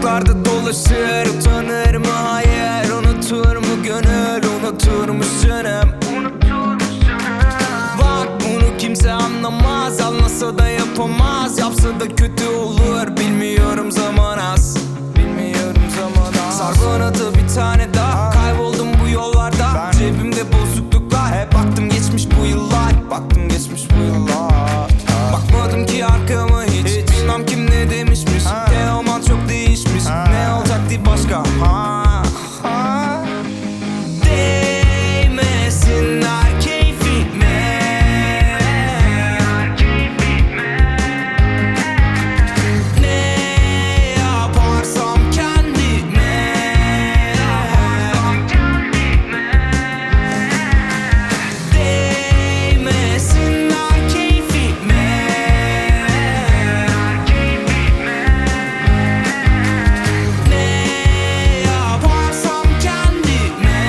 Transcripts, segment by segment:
sokaklarda dolaşır. Utanır mı? Hayır. Unutur mu gönül? Unuturmuş canım. Bak bunu kimse anlamaz. Anlasa da yapamaz. Yapsa da kötü olur. Bilmiyorum zaman az. Sar bana da bir tane daha. Kayboldum bu yollarda. Cebimde bozukluklar. Hep baktım geçmiş bu yıllar. Bakmadım ki arkama hiç. Bilmem kim ne demişmiş. Teoman çok değişmiş. Ne olacaktı başka? Değmesinler keyfime. Ne yaparsam kendime. Değmesinler keyfime. Ne yaparsam kendime.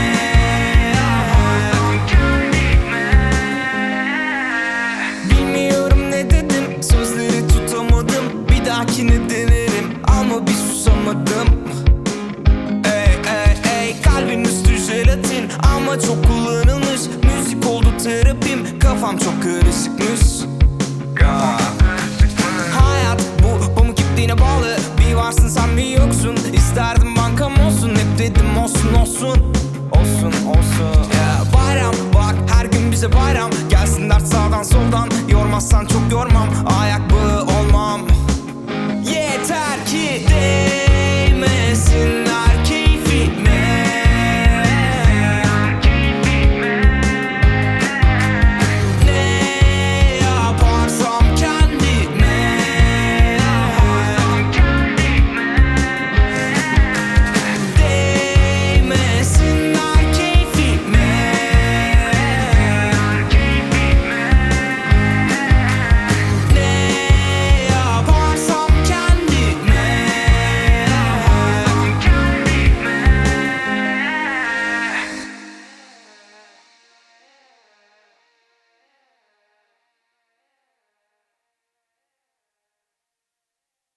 Bilmiyorum ne dedim, sözleri tutamadım. Bir dahakine denerim ama bir susamadım. Ey kalbin üstü jelatin ama çok kullanılmış. Müzik oldu terapim, kafam çok karışıkmış. Hayat bu pamuk ipliğine bağlı. Bir varsın sen bir yoksun. İsterdim bankam olsun, hep dedim olsun.